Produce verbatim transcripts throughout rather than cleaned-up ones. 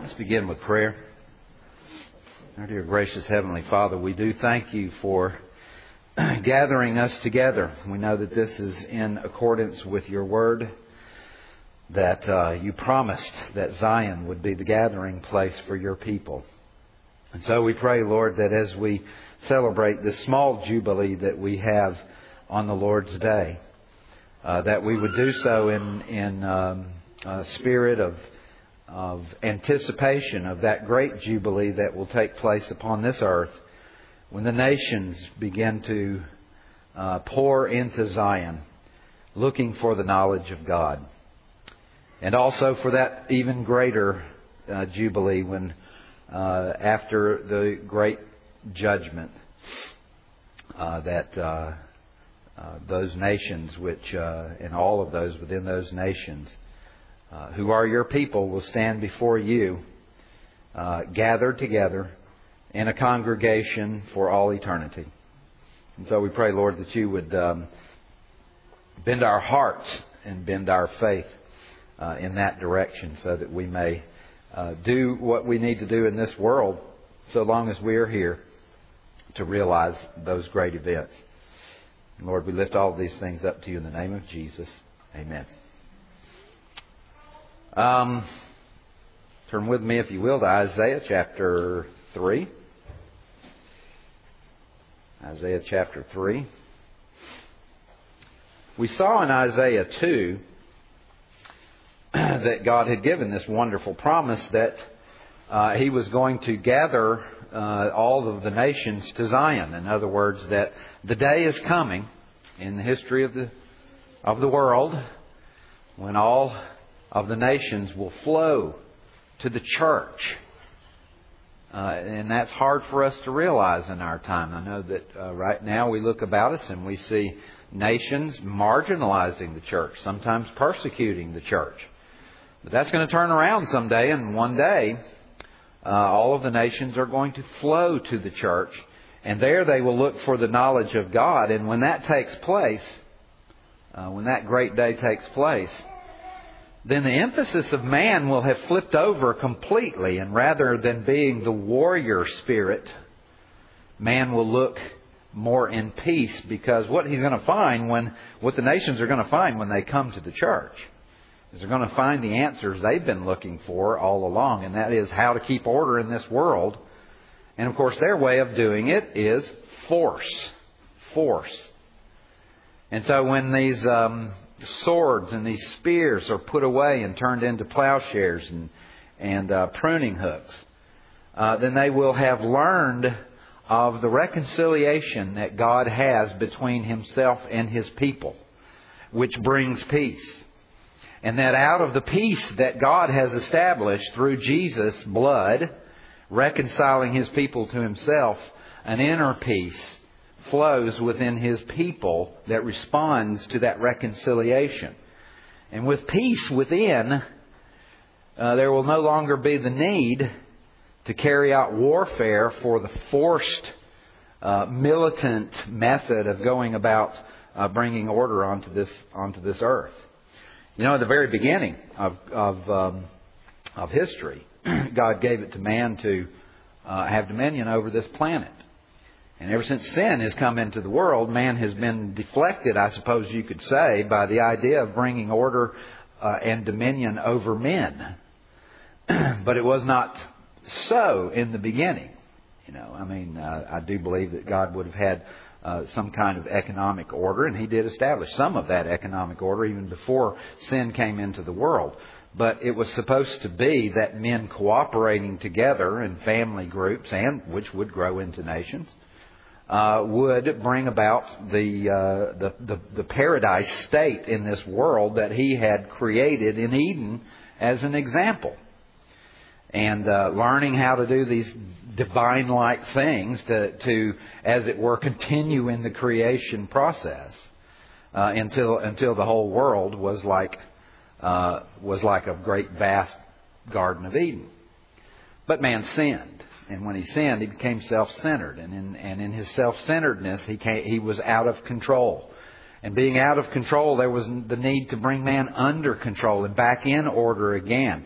Let's begin with prayer. Our dear gracious Heavenly Father, we do thank you for gathering us together. We know that this is in accordance with your word, that uh, you promised that Zion would be the gathering place for your people. And so we pray, Lord, that as we celebrate this small jubilee that we have on the Lord's Day, uh, that we would do so in, in um, a spirit of of anticipation of that great jubilee that will take place upon this earth when the nations begin to uh, pour into Zion, looking for the knowledge of God. And also for that even greater uh, jubilee when uh, after the great judgment uh, that uh, uh, those nations which uh, and all of those within those nations Uh, who are your people will stand before you, uh, gathered together in a congregation for all eternity. And so we pray, Lord, that you would um, bend our hearts and bend our faith uh, in that direction so that we may uh, do what we need to do in this world so long as we are here to realize those great events. And Lord, we lift all of these things up to you in the name of Jesus. Amen. Um, turn with me, if you will, to Isaiah chapter three. Isaiah chapter three. We saw in Isaiah two that God had given this wonderful promise that uh, He was going to gather uh, all of the nations to Zion. In other words, that the day is coming in the history of the of the world when all of the nations will flow to the church. Uh, and that's hard for us to realize in our time. I know that uh, right now we look about us and we see nations marginalizing the church, sometimes persecuting the church. But that's going to turn around someday, and one day uh, all of the nations are going to flow to the church, and there they will look for the knowledge of God. And when that takes place, uh, when that great day takes place, then the emphasis of man will have flipped over completely, and rather than being the warrior spirit, man will look more in peace, because what he's going to find when, what the nations are going to find when they come to the church is they're going to find the answers they've been looking for all along, and that is how to keep order in this world. And of course their way of doing it is force. Force. And so when these um, swords and these spears are put away and turned into plowshares and, and uh, pruning hooks, uh, then they will have learned of the reconciliation that God has between Himself and His people, which brings peace. And that out of the peace that God has established through Jesus' blood, reconciling His people to Himself, an inner peace flows within His people that responds to that reconciliation. And with peace within, uh, there will no longer be the need to carry out warfare for the forced, uh, militant method of going about uh, bringing order onto this onto this earth. You know, at the very beginning of of, um, of history, God gave it to man to uh, have dominion over this planet. And ever since sin has come into the world, man has been deflected, I suppose you could say, by the idea of bringing order uh, and dominion over men. But it was not so in the beginning. You know, I mean, uh, I do believe that God would have had uh, some kind of economic order, and He did establish some of that economic order even before sin came into the world. But it was supposed to be that men cooperating together in family groups, and which would grow into nations, Uh, would bring about the, uh, the the the paradise state in this world that He had created in Eden as an example, and uh, learning how to do these divine-like things to, to, as it were, continue in the creation process uh, until until the whole world was like uh, was like a great vast Garden of Eden. But man sinned. And when he sinned, he became self-centered. And in, and in his self-centeredness, he came, he was out of control. And being out of control, there was the need to bring man under control and back in order again.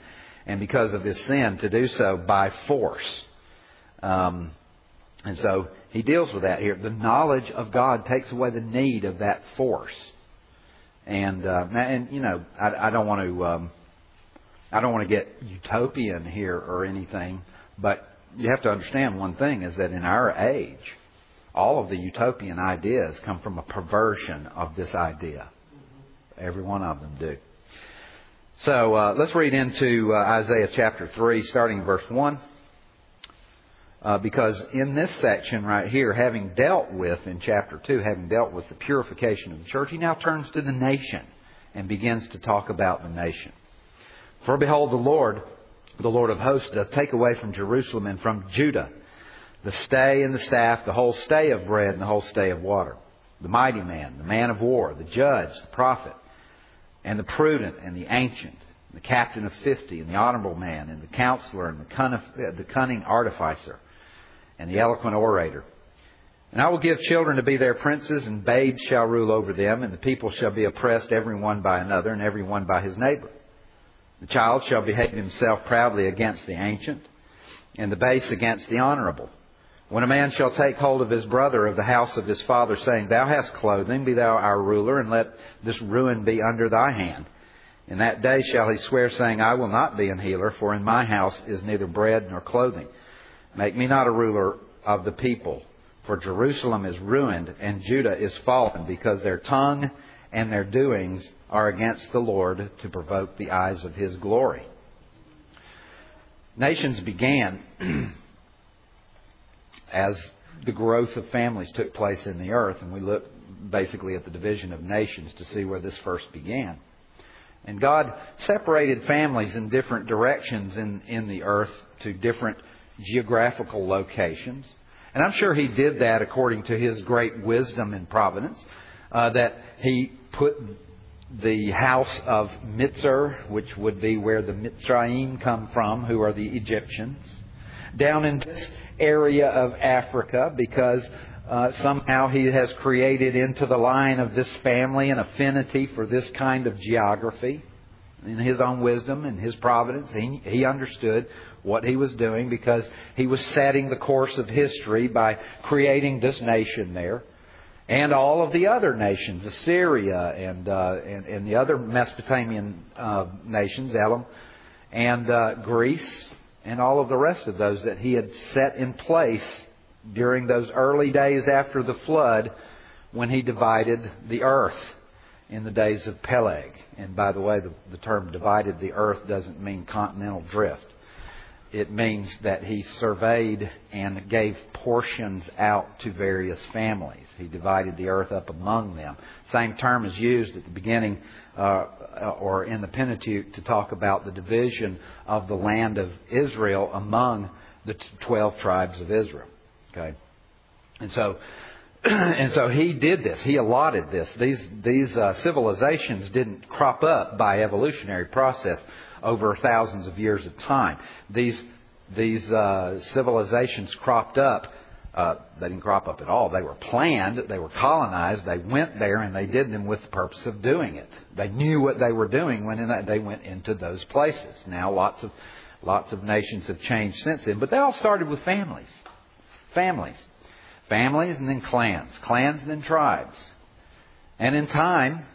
and because of his sin, to do so by force. Um, and so he deals with that here. The knowledge of God takes away the need of that force. And uh, and you know, I, I don't want to um, I don't want to get utopian here or anything, but you have to understand one thing is that in our age, all of the utopian ideas come from a perversion of this idea. Every one of them do. So uh, let's read into uh, Isaiah chapter three, starting verse one. Uh, because in this section right here, having dealt with, in chapter two, having dealt with the purification of the church, he now turns to the nation and begins to talk about the nation. For behold, the Lord, the Lord of hosts, doth take away from Jerusalem and from Judah the stay and the staff, the whole stay of bread and the whole stay of water. The mighty man, the man of war, the judge, the prophet, and the prudent and the ancient, the captain of fifty, and the honorable man, and the counselor, and the cunning, the cunning artificer, and the eloquent orator. And I will give children to be their princes, and babes shall rule over them, and the people shall be oppressed every one by another, and every one by his neighbor. The child shall behave himself proudly against the ancient, and the base against the honorable. When a man shall take hold of his brother of the house of his father, saying, Thou hast clothing, be thou our ruler, and let this ruin be under thy hand. In that day shall he swear, saying, I will not be an healer, for in my house is neither bread nor clothing. Make me not a ruler of the people, for Jerusalem is ruined and Judah is fallen, because their tongue and their doings are against the Lord, to provoke the eyes of his glory. Nations began as the growth of families took place in the earth, and we look basically at the division of nations to see where this first began. And God separated families in different directions in, in the earth to different geographical locations. And I'm sure He did that according to His great wisdom and providence, uh, that He put the house of Mitzar, which would be where the Mitzrayim come from, who are the Egyptians, down in this area of Africa, because uh, somehow He has created into the line of this family an affinity for this kind of geography. In His own wisdom and His providence, He, he understood what He was doing, because He was setting the course of history by creating this nation there. And all of the other nations, Assyria and uh, and, and the other Mesopotamian uh, nations, Elam and uh, Greece, and all of the rest of those that He had set in place during those early days after the flood, when He divided the earth in the days of Peleg. And by the way, the, the term divided the earth doesn't mean continental drift. It means that He surveyed and gave portions out to various families. He divided the earth up among them. Same term is used at the beginning uh, or in the Pentateuch to talk about the division of the land of Israel among the twelve tribes of Israel. Okay, and so and so He did this. He allotted this. These these uh, civilizations didn't crop up by evolutionary process over thousands of years of time. These these uh, civilizations cropped up. Uh, they didn't crop up at all. They were planned. They were colonized. They went there and they did them with the purpose of doing it. They knew what they were doing when they went into those places. Now, lots of lots of nations have changed since then, but they all started with families, families, families, and then clans, clans, and then tribes. And in time,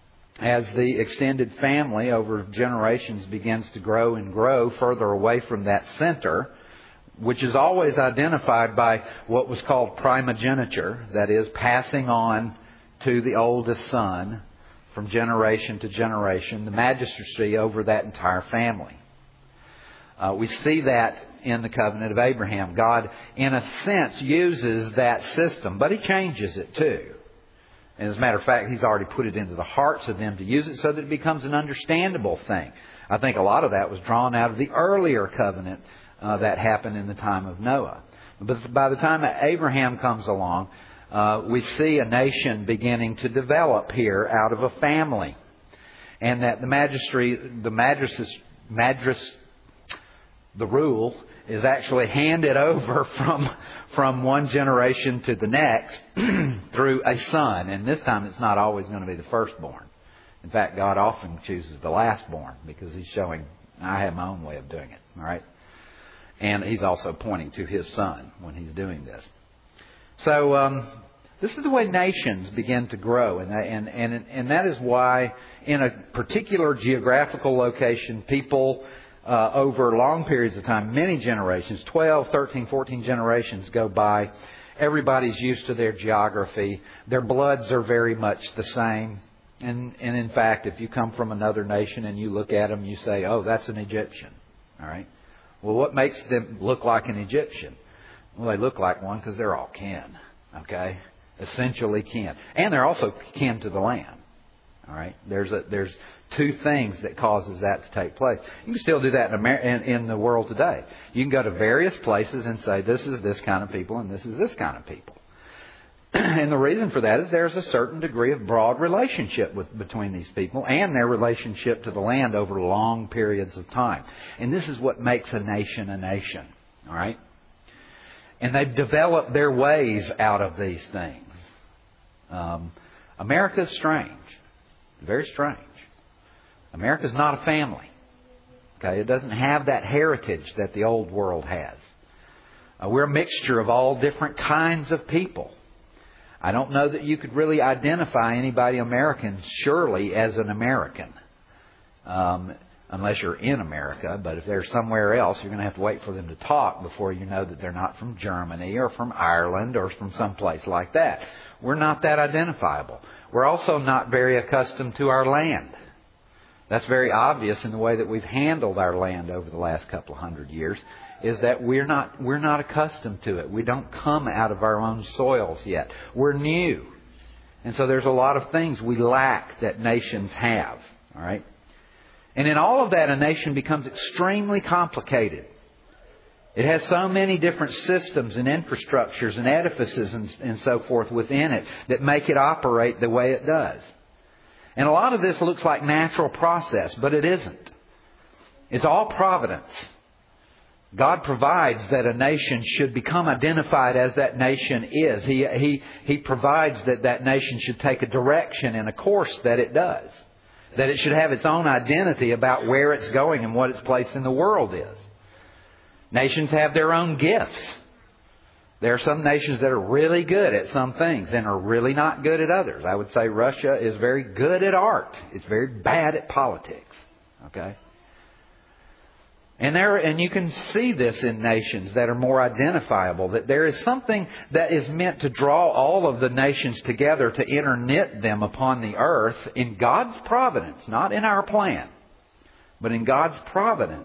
as the extended family over generations begins to grow and grow further away from that center, which is always identified by what was called primogeniture, that is, passing on to the oldest son from generation to generation, the magistracy over that entire family. Uh, we see that in the covenant of Abraham. God, in a sense, uses that system, but He changes it too. And as a matter of fact, He's already put it into the hearts of them to use it so that it becomes an understandable thing. I think a lot of that was drawn out of the earlier covenant uh, that happened in the time of Noah. But by the time Abraham comes along, uh, we see a nation beginning to develop here out of a family. And that the magistracy, the magistracy, magis, the rule is actually handed over from from one generation to the next through a son. And this time it's not always going to be the firstborn. In fact, God often chooses the lastborn because He's showing I have my own way of doing it. All right? And he's also pointing to his son when he's doing this. So um, this is the way nations begin to grow. And, and, and, and that is why in a particular geographical location, people uh, over long periods of time, many generations, twelve, thirteen, fourteen generations go by. Everybody's used to their geography. Their bloods are very much the same. And, and in fact, if you come from another nation and you look at them, you say, oh, that's an Egyptian. All right. Well, what makes them look like an Egyptian? Well, they look like one because they're all kin. Okay. Essentially kin. And they're also kin to the land. All right. There's a, there's two things that causes that to take place. You can still do that in, Amer- in, in the world today. You can go to various places and say, this is this kind of people and this is this kind of people. And the reason for that is there's a certain degree of broad relationship with, between these people and their relationship to the land over long periods of time. And this is what makes a nation a nation. All right? And they've developed their ways out of these things. Um, America's strange. Very strange. America's not a family. Okay? It doesn't have that heritage that the old world has. Uh, we're a mixture of all different kinds of people. I don't know that you could really identify anybody American surely as an American. Um, unless you're in America. But if they're somewhere else, you're going to have to wait for them to talk before you know that they're not from Germany or from Ireland or from someplace like that. We're not that identifiable. We're also not very accustomed to our land. That's very obvious in the way that we've handled our land over the last couple of hundred years, is that we're not we're not accustomed to it. We don't come out of our own soils yet. We're new. And so there's a lot of things we lack that nations have. All right? And in all of that, a nation becomes extremely complicated. It has so many different systems and infrastructures and edifices and, and so forth within it that make it operate the way it does. And a lot of this looks like natural process, but it isn't. It's all providence. God provides that a nation should become identified as that nation is. He, he, he provides that that nation should take a direction and a course that it does. That it should have its own identity about where it's going and what its place in the world is. Nations have their own gifts. There are some nations that are really good at some things and are really not good at others. I would say Russia is very good at art. It's very bad at politics. Okay? And there, and you can see this in nations that are more identifiable, that there is something that is meant to draw all of the nations together to interknit them upon the earth in God's providence, not in our plan, but in God's providence,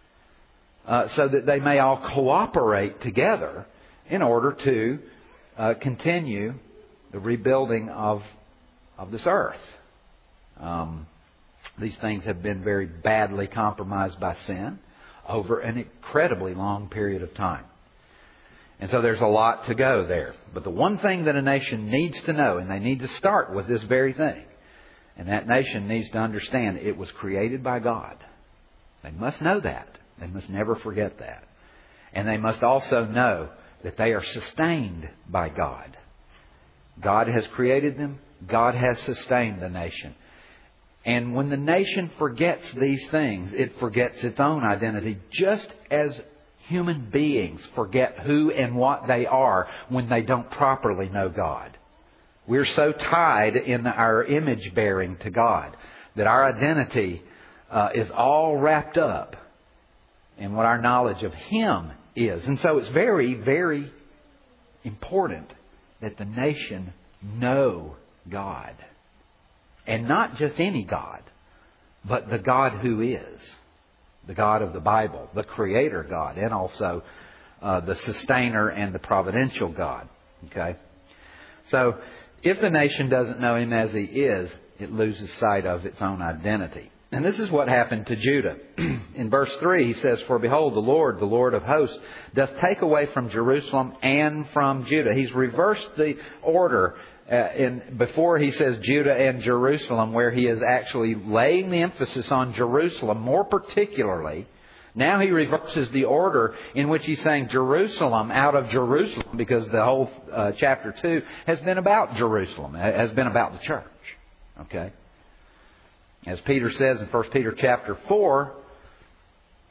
uh, so that they may all cooperate together in order to uh, continue the rebuilding of of this earth. Um, these things have been very badly compromised by sin over an incredibly long period of time. And so there's a lot to go there. But the one thing that a nation needs to know, and they need to start with this very thing, and that nation needs to understand it was created by God. They must know that. They must never forget that. And they must also know that they are sustained by God. God has created them. God has sustained the nation. And when the nation forgets these things, it forgets its own identity, just as human beings forget who and what they are when they don't properly know God. We're so tied in our image bearing to God that our identity uh, is all wrapped up in what our knowledge of Him is. And so it's very, very important that the nation know God. And not just any God, but the God who is. The God of the Bible, the Creator God, and also uh, the Sustainer and the Providential God. Okay? So, if the nation doesn't know Him as He is, it loses sight of its own identity. And this is what happened to Judah. In verse three, he says, "For behold, the Lord, the Lord of hosts, doth take away from Jerusalem and from Judah." He's reversed the order uh, in before he says Judah and Jerusalem, where he is actually laying the emphasis on Jerusalem more particularly. Now he reverses the order in which he's saying Jerusalem out of Jerusalem, because the whole uh, chapter two has been about Jerusalem, has been about the church. Okay? As Peter says in First Peter chapter four,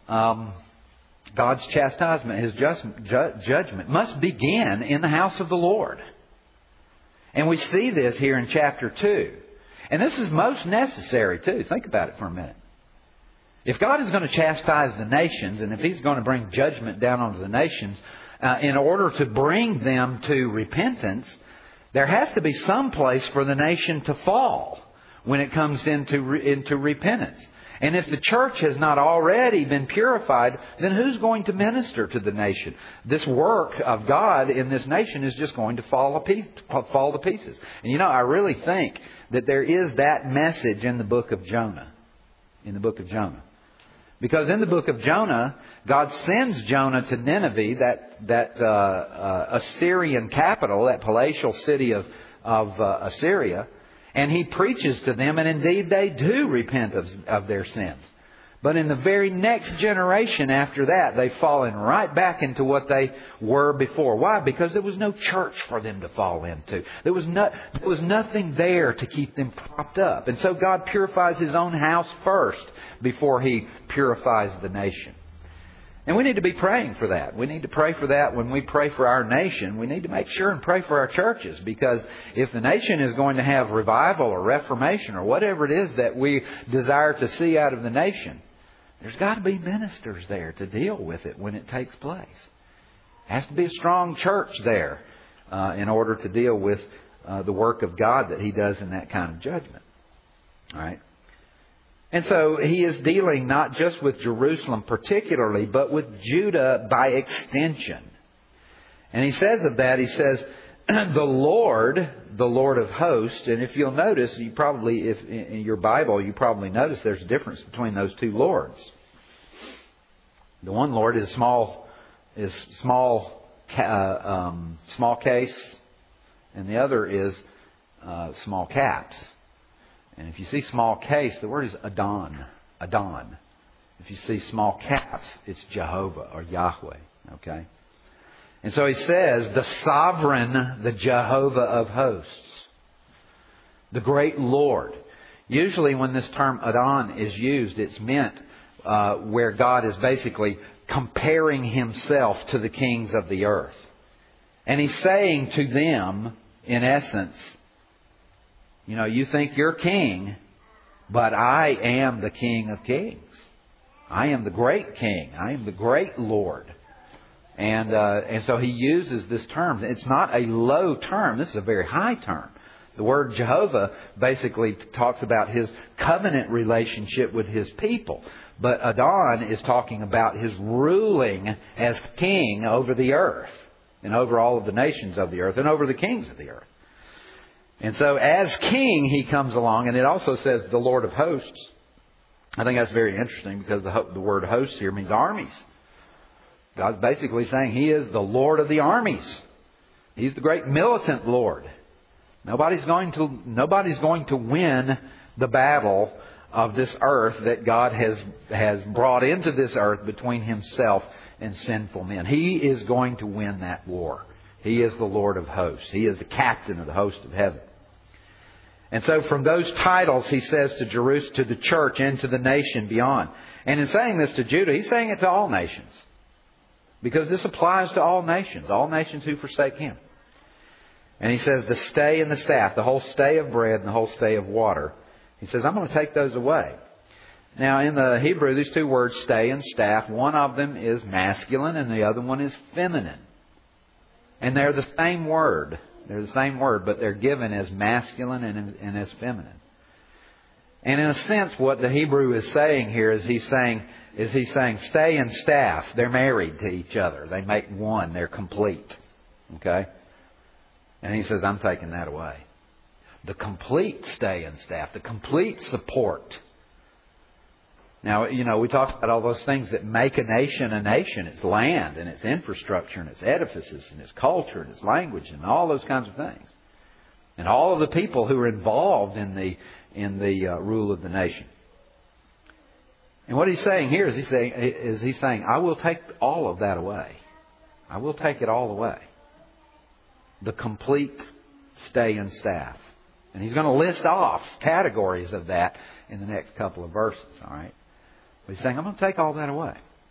um, God's chastisement, His just, ju- judgment, must begin in the house of the Lord. And we see this here in chapter two. And this is most necessary too. Think about it for a minute. If God is going to chastise the nations, and if He's going to bring judgment down onto the nations, uh, in order to bring them to repentance, there has to be some place for the nation to fall when it comes into, into repentance. And if the church has not already been purified, then who's going to minister to the nation? This work of God in this nation is just going to fall, a piece, fall to pieces. And you know, I really think that there is that message in the book of Jonah. In the book of Jonah. Because in the book of Jonah, God sends Jonah to Nineveh, that, that uh, uh, Assyrian capital, that palatial city of, of uh, Assyria. And He preaches to them, and indeed they do repent of, of their sins. But in the very next generation after that, they've fallen right back into what they were before. Why? Because there was no church for them to fall into. There was, no, there was nothing there to keep them propped up. And so God purifies His own house first before He purifies the nation. And we need to be praying for that. We need to pray for that when we pray for our nation. We need to make sure and pray for our churches, because if the nation is going to have revival or reformation or whatever it is that we desire to see out of the nation, there's got to be ministers there to deal with it when it takes place. There has to be a strong church there uh, in order to deal with uh, the work of God that He does in that kind of judgment. All right. And so He is dealing not just with Jerusalem particularly, but with Judah by extension. And He says of that, He says, the Lord, the Lord of hosts. And if you'll notice, you probably, if in your Bible, you probably notice there's a difference between those two Lords. The one Lord is small, is small, uh, um, small case, and the other is uh, small caps. And if you see small case, the word is Adon. Adon. If you see small caps, it's Jehovah or Yahweh. Okay? And so He says, the sovereign, the Jehovah of hosts. The great Lord. Usually when this term Adon is used, it's meant uh, where God is basically comparing Himself to the kings of the earth. And He's saying to them, in essence, you know, you think you're king, but I am the King of kings. I am the great King. I am the great Lord. And uh, and so He uses this term. It's not a low term. This is a very high term. The word Jehovah basically talks about His covenant relationship with His people. But Adon is talking about His ruling as king over the earth and over all of the nations of the earth and over the kings of the earth. And so as king, He comes along, and it also says the Lord of hosts. I think that's very interesting because the, the word hosts here means armies. God's basically saying He is the Lord of the armies. He's the great militant Lord. Nobody's going to, nobody's going to win the battle of this earth that God has, has brought into this earth between Himself and sinful men. He is going to win that war. He is the Lord of hosts. He is the captain of the host of heaven. And so from those titles, He says to Jerusalem, to the church and to the nation beyond. And in saying this to Judah, He's saying it to all nations. Because this applies to all nations, all nations who forsake Him. And He says the stay and the staff, the whole stay of bread and the whole stay of water. He says, I'm going to take those away. Now in the Hebrew, these two words, stay and staff, one of them is masculine and the other one is feminine. And they're the same word. They're the same word, but they're given as masculine and, and as feminine. And in a sense, what the Hebrew is saying here is he's saying, is he's saying, stay and staff, they're married to each other. They make one. They're complete. Okay? And He says, I'm taking that away. The complete stay and staff, the complete support. Now, you know, we talked about all those things that make a nation a nation. Its land and its infrastructure and its edifices and its culture and its language and all those kinds of things. And all of the people who are involved in the in the uh, rule of the nation. And what He's saying here is He's saying, is He's saying, I will take all of that away. I will take it all away. The complete stay and staff. And He's going to list off categories of that in the next couple of verses. All right. But He's saying, I'm going to take all that away.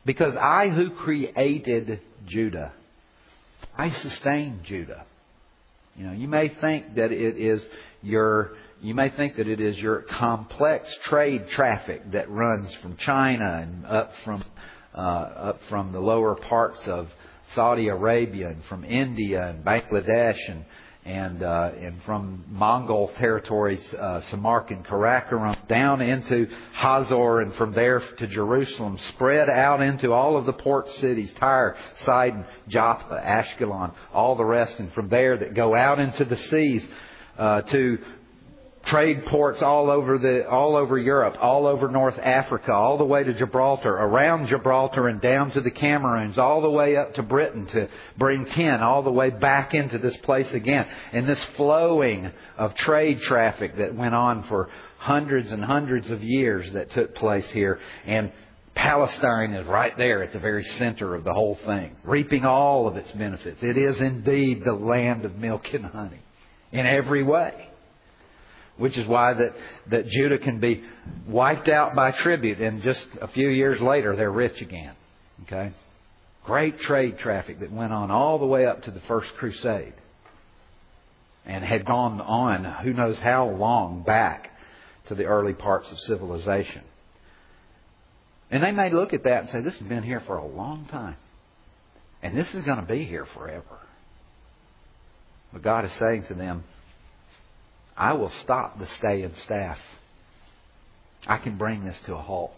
Because I who created Judah, I sustain Judah. You know, you may think that it is your you may think that it is your complex trade traffic that runs from China and up from uh, up from the lower parts of Saudi Arabia and from India and Bangladesh and and uh, and from Mongol territories, uh, Samarkand, Karakoram, down into Hazor, and from there to Jerusalem, spread out into all of the port cities, Tyre, Sidon, Joppa, Ashkelon, all the rest, and from there that go out into the seas uh, to trade ports all over the all over Europe, all over North Africa, all the way to Gibraltar, around Gibraltar and down to the Cameroons, all the way up to Britain to bring tin, all the way back into this place again. And this flowing of trade traffic that went on for hundreds and hundreds of years that took place here. And Palestine is right there at the very center of the whole thing, reaping all of its benefits. It is indeed the land of milk and honey in every way. Which is why that, that Judah can be wiped out by tribute, and just a few years later they're rich again. Okay? Great trade traffic that went on all the way up to the First Crusade. And had gone on who knows how long back to the early parts of civilization. And they may look at that and say, this has been here for a long time. And this is going to be here forever. But God is saying to them, I will stop the stay and staff. I can bring this to a halt.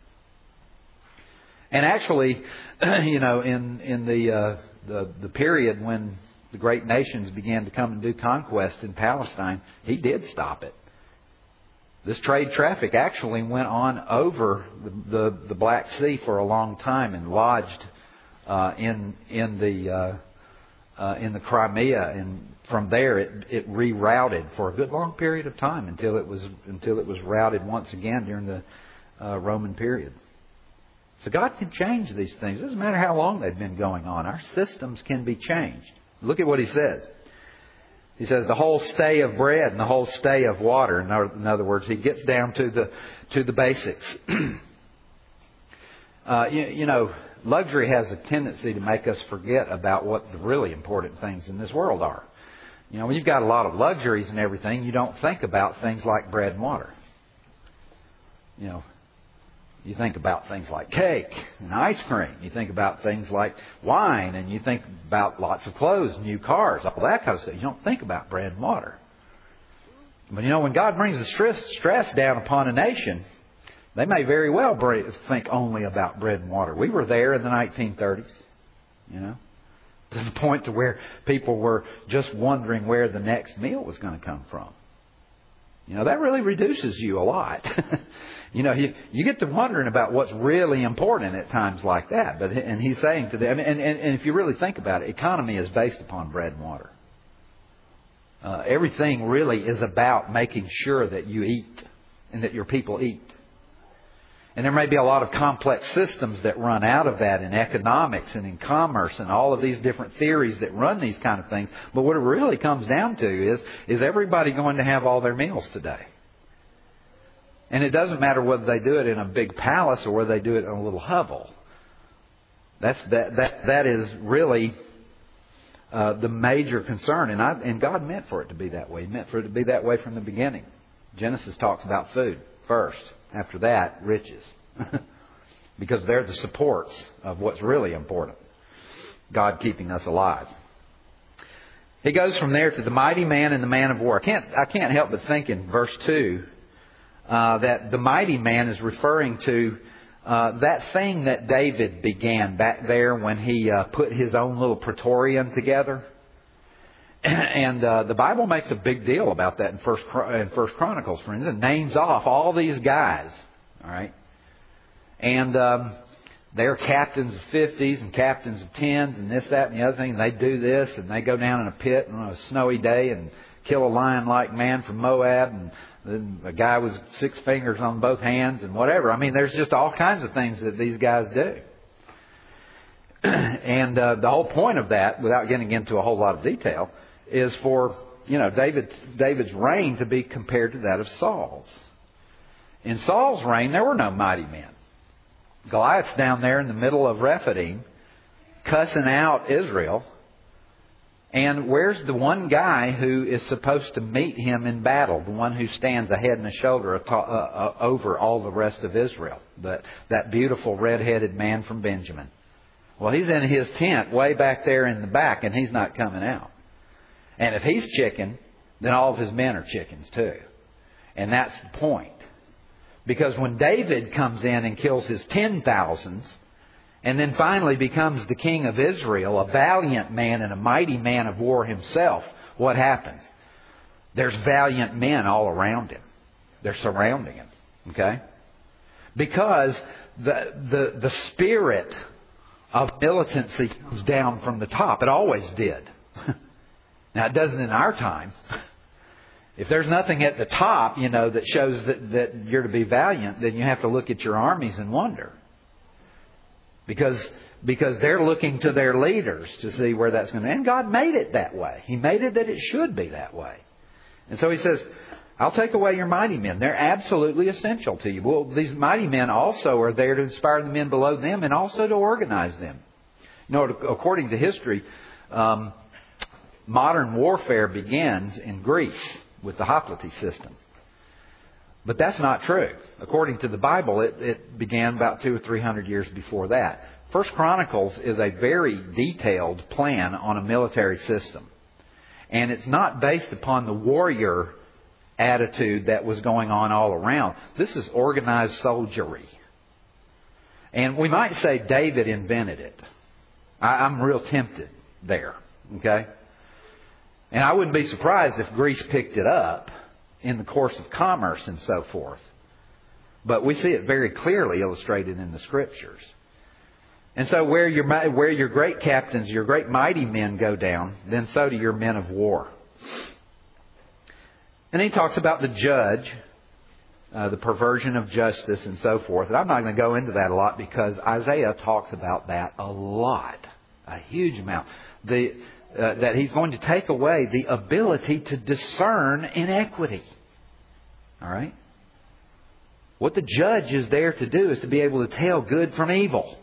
And actually, you know, in in the uh, the the period when the great nations began to come and do conquest in Palestine, He did stop it. This trade traffic actually went on over the the, the Black Sea for a long time and lodged uh, in in the uh, uh, in the Crimea, and from there it, it rerouted for a good long period of time until it was until it was routed once again during the uh, Roman period. So God can change these things. It doesn't matter how long they've been going on. Our systems can be changed. Look at what He says. He says the whole stay of bread and the whole stay of water. In other words, He gets down to the to the basics. uh, you, you know, luxury has a tendency to make us forget about what the really important things in this world are. You know, when you've got a lot of luxuries and everything, you don't think about things like bread and water. You know, you think about things like cake and ice cream. You think about things like wine, and you think about lots of clothes, new cars, all that kind of stuff. You don't think about bread and water. But you know, when God brings the stress, stress down upon a nation, they may very well think only about bread and water. We were there in the nineteen thirties, you know. To the point to where people were just wondering where the next meal was going to come from. You know, that really reduces you a lot. you know, you, you get to wondering about what's really important at times like that. But and He's saying to them, and, and, and if you really think about it, economy is based upon bread and water. Uh, everything really is about making sure that you eat and that your people eat. And there may be a lot of complex systems that run out of that in economics and in commerce and all of these different theories that run these kind of things. But what it really comes down to is, is everybody going to have all their meals today? And it doesn't matter whether they do it in a big palace or whether they do it in a little hovel. That's that that that is really uh, the major concern. And I, and God meant for it to be that way. He meant for it to be that way from the beginning. Genesis talks about food first. After that, riches. Because they're the supports of what's really important. God keeping us alive. He goes from there to the mighty man and the man of war. I can't, I can't help but think in verse two uh, that the mighty man is referring to uh, that thing that David began back there when he uh, put his own little praetorium together. And uh, the Bible makes a big deal about that in First in First Chronicles, for instance. It names off all these guys, all right, and um, they're captains of fifties and captains of tens and this, that, and the other thing. And they do this, and they go down in a pit on a snowy day and kill a lion-like man from Moab, and then a guy with six fingers on both hands, and whatever. I mean, there's just all kinds of things that these guys do. And uh, the whole point of that, without getting into a whole lot of detail, is for, you know, David, David's reign to be compared to that of Saul's. In Saul's reign, there were no mighty men. Goliath's down there in the middle of Rephidim, cussing out Israel. And where's the one guy who is supposed to meet him in battle? The one who stands a head and a shoulder over all the rest of Israel. That, that beautiful red-headed man from Benjamin. Well, he's in his tent way back there in the back, and he's not coming out. And if he's chicken, then all of his men are chickens too. And that's the point. Because when David comes in and kills his ten thousands, and then finally becomes the king of Israel, a valiant man and a mighty man of war himself, what happens? There's valiant men all around him. They're surrounding him. Okay? Because the, the, the spirit of militancy comes down from the top. It always did. Now, it doesn't in our time. If there's nothing at the top, you know, that shows that, that you're to be valiant, then you have to look at your armies and wonder. Because, because they're looking to their leaders to see where that's going to end. And God made it that way. He made it that it should be that way. And so He says, I'll take away your mighty men. They're absolutely essential to you. Well, these mighty men also are there to inspire the men below them and also to organize them. You know, according to history, um, modern warfare begins in Greece with the hoplite system. But that's not true. According to the Bible, it, it began about two or three hundred years before that. First Chronicles is a very detailed plan on a military system. And it's not based upon the warrior attitude that was going on all around. This is organized soldiery. And we might say David invented it. I, I'm real tempted there. Okay? And I wouldn't be surprised if Greece picked it up in the course of commerce and so forth. But we see it very clearly illustrated in the Scriptures. And so where your, where your great captains, your great mighty men go down, then so do your men of war. And then he talks about the judge, uh, the perversion of justice and so forth. And I'm not going to go into that a lot because Isaiah talks about that a lot. A huge amount. The... Uh, that He's going to take away the ability to discern inequity. All right? What the judge is there to do is to be able to tell good from evil.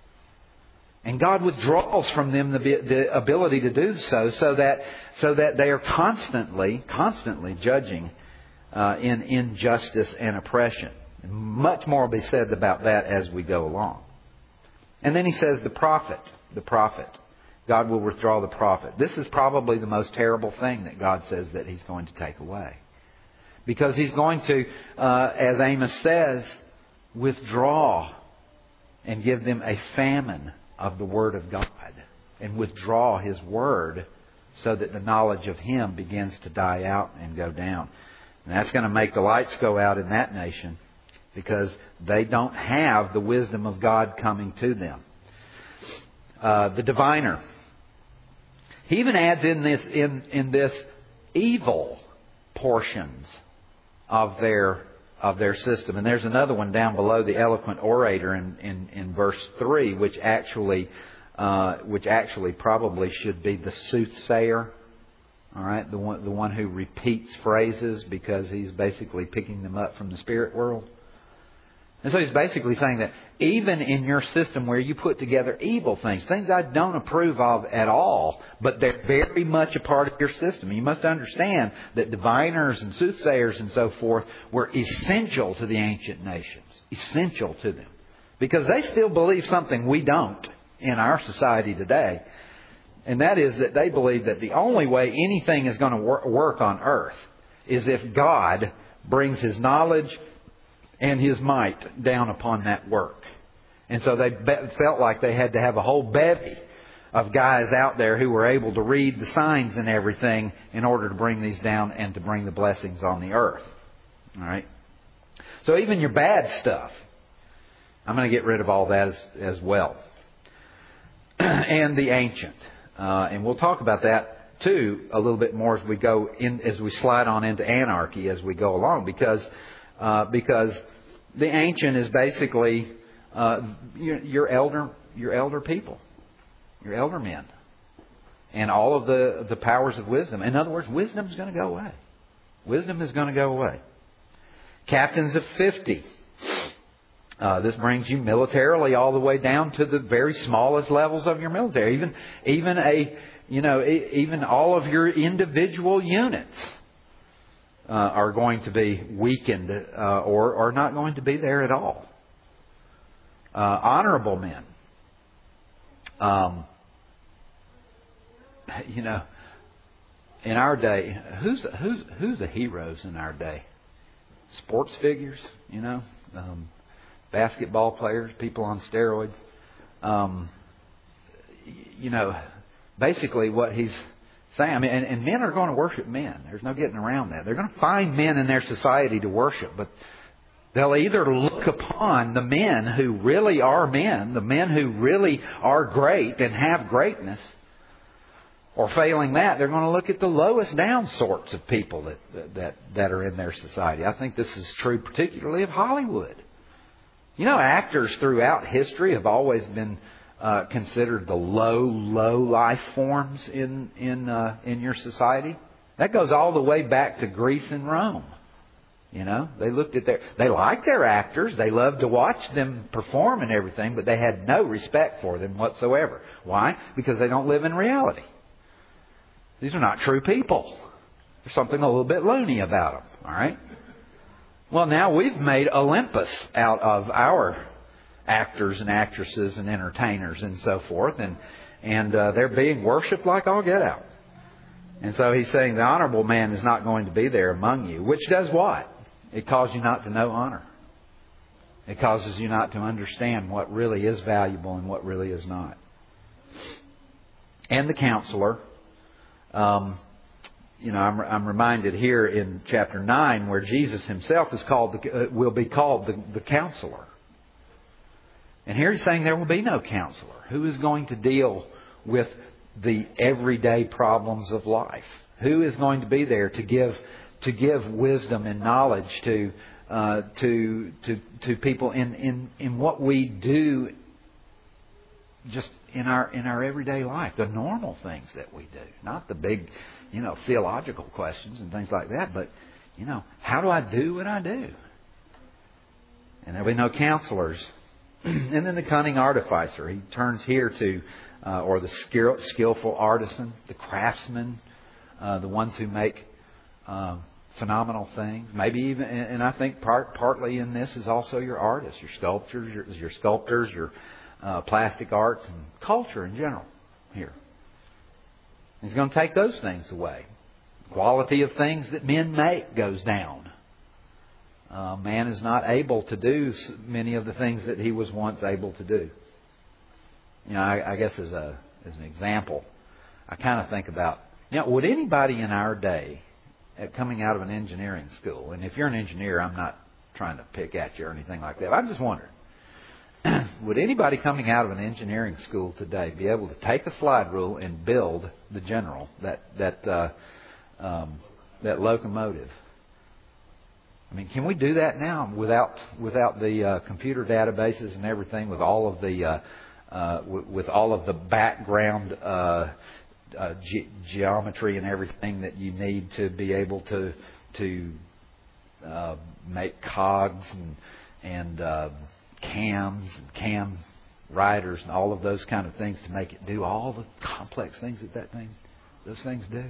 And God withdraws from them the, the ability to do so, so that so that they are constantly, constantly judging uh, in injustice and oppression. And much more will be said about that as we go along. And then he says the prophet, the prophet. God will withdraw the prophet. This is probably the most terrible thing that God says that He's going to take away. Because He's going to, uh, as Amos says, withdraw and give them a famine of the Word of God. And withdraw His Word so that the knowledge of Him begins to die out and go down. And that's going to make the lights go out in that nation because they don't have the wisdom of God coming to them. Uh, the diviner. He even adds in this in, in this evil portions of their of their system. And there's another one down below, the eloquent orator in, in, in verse three, which actually uh, which actually probably should be the soothsayer. All right, the one the one who repeats phrases because he's basically picking them up from the spirit world. And so he's basically saying that even in your system where you put together evil things, things I don't approve of at all, but they're very much a part of your system. You must understand that diviners and soothsayers and so forth were essential to the ancient nations. Essential to them. Because they still believe something we don't in our society today. And that is that they believe that the only way anything is going to work on earth is if God brings His knowledge and His might down upon that work. And so they be- felt like they had to have a whole bevy of guys out there who were able to read the signs and everything in order to bring these down and to bring the blessings on the earth. All right. So even your bad stuff, I'm going to get rid of all that as, as well. And the ancient. Uh, and we'll talk about that too a little bit more as we go in, as we slide on into anarchy as we go along, because uh, because the ancient is basically uh, your, your elder your elder people, your elder men, and all of the the powers of wisdom. In other words, wisdom is going to go away. Wisdom is going to go away. Captains of fifty. Uh, this brings you militarily all the way down to the very smallest levels of your military. Even, even a, you know, even all of your individual units uh, are going to be weakened uh, or are not going to be there at all. Uh, honorable men. Um, you know, in our day, who's who's who's the heroes in our day? Sports figures, you know. Um, basketball players, people on steroids. Um, you know, basically what he's saying, I mean, and, and men are going to worship men. There's no getting around that. They're going to find men in their society to worship, but they'll either look upon the men who really are men, the men who really are great and have greatness, or failing that, they're going to look at the lowest down sorts of people that that that are in their society. I think this is true particularly of Hollywood. You know, actors throughout history have always been uh, considered the low, low life forms in in uh, in your society. That goes all the way back to Greece and Rome. You know, they looked at their, they liked their actors, they loved to watch them perform and everything, but they had no respect for them whatsoever. Why? Because they don't live in reality. These are not true people. There's something a little bit loony about them. All right. Well, now we've made Olympus out of our actors and actresses and entertainers and so forth, and and uh, they're being worshipped like all get out. And so he's saying the honorable man is not going to be there among you, which does what? It causes you not to know honor. It causes you not to understand what really is valuable and what really is not. And the counselor. Um, You know, I'm, I'm reminded here in chapter nine where Jesus himself is called, the, uh, will be called the, the counselor. And here he's saying there will be no counselor. Who is going to deal with the everyday problems of life? Who is going to be there to give to give wisdom and knowledge to uh, to to to people in, in, in what we do just in our in our everyday life, the normal things that we do, not the big, you know, theological questions and things like that, but, you know, how do I do what I do? And there'll be no counselors. And then the cunning artificer. He turns here to, uh, or the skill, skillful artisan, the craftsman, uh, the ones who make uh, phenomenal things. Maybe even, and I think part, partly in this is also your artists, your sculptors, your, your sculptors, your uh, plastic arts, and culture in general here. He's going to take those things away. Quality of things that men make goes down. Uh, man is not able to do many of the things that he was once able to do. You know, I, I guess as a as an example, I kind of think about, you know, would anybody in our day, at coming out of an engineering school, and if you're an engineer, I'm not trying to pick at you or anything like that, I'm just wondering, would anybody coming out of an engineering school today be able to take a slide rule and build the General, that that uh, um, that locomotive? I mean, can we do that now without without the uh, computer databases and everything, with all of the uh, uh, w- with all of the background uh, uh, ge- geometry and everything that you need to be able to to uh, make cogs and and uh, cams and cam riders and all of those kind of things to make it do all the complex things that that thing those things do?